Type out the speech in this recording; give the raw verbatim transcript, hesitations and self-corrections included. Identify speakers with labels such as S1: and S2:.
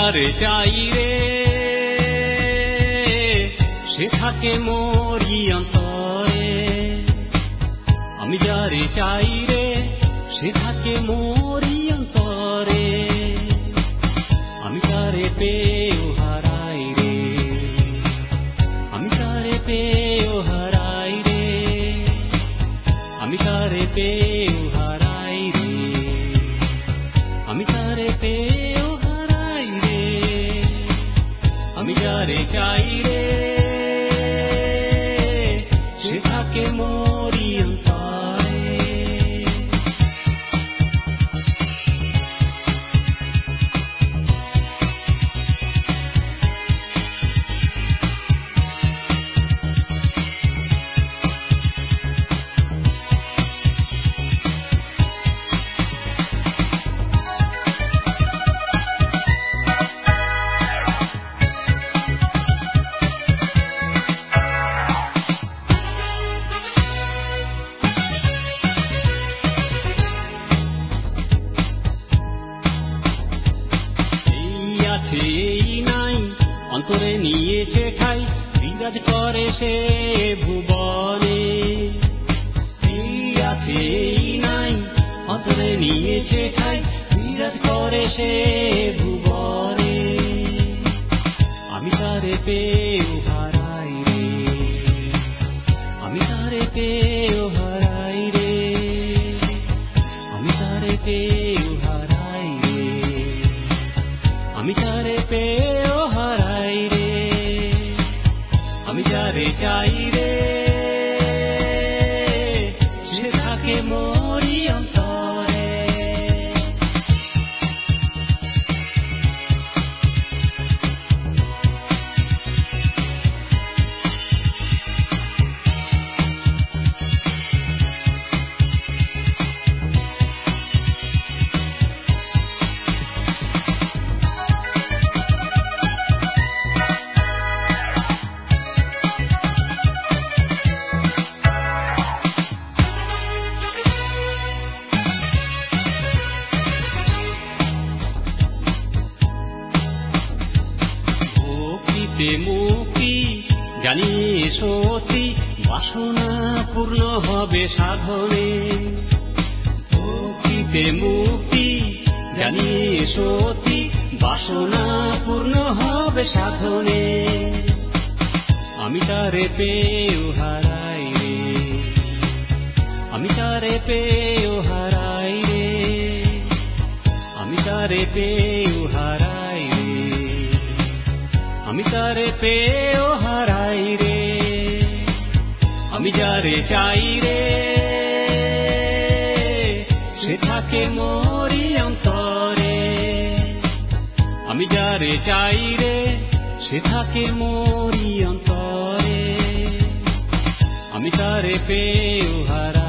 S1: যারে চাই রে সে থাকে মোরি অন্তরে, আমি যারে চাই রে সে থাকে মোরি অন্তরে, আমি তারে পেয়েও হারাই রে, আমি তারে পেয়েও হারাই রে, আমি তারে পেয়েও হারাই রে, আমি তারে পেয়েও হারাই রে, আমি যারে চাই রে সে থাকে মোরি অন্তরে। অন্তরে নিয়েছে ঠাই বিরাজ করে সে ভুবনে, আছে নাই অন্তরে নিয়েছে ঠাই বিরাজ করে সে ভুবনে, আমি তারে পেয়েও হারাই রে, আমি তারে পেয়েও হারাই রে, আমি তারে পেয়েও হারাই রে, আমি তারে পেয়েও হারাই রে, আমি যারে চাই রে সে থাকে মোরি অন্তরে। মুক্তি জানিয়ে সতী বাসনা পূর্ণ হবে সাধনে, ভক্তিতে মুক্তি জানিয়ে সতী বাসনা পূর্ণ হবে সাধনে, আমি তারে পেয়েও হারাই রে, আমি তারে পেয়েও হারাই রে, আমি তারে পেয়েও হারাই রে, আমি তারে পেয়েও হারাই রে, আমি যারে চাই রে সে থাকে মোরি অন্তরে, আমি যারে চাই রে সে থাকে মোরি অন্তরে, আমি তারে পেয়েও হারাই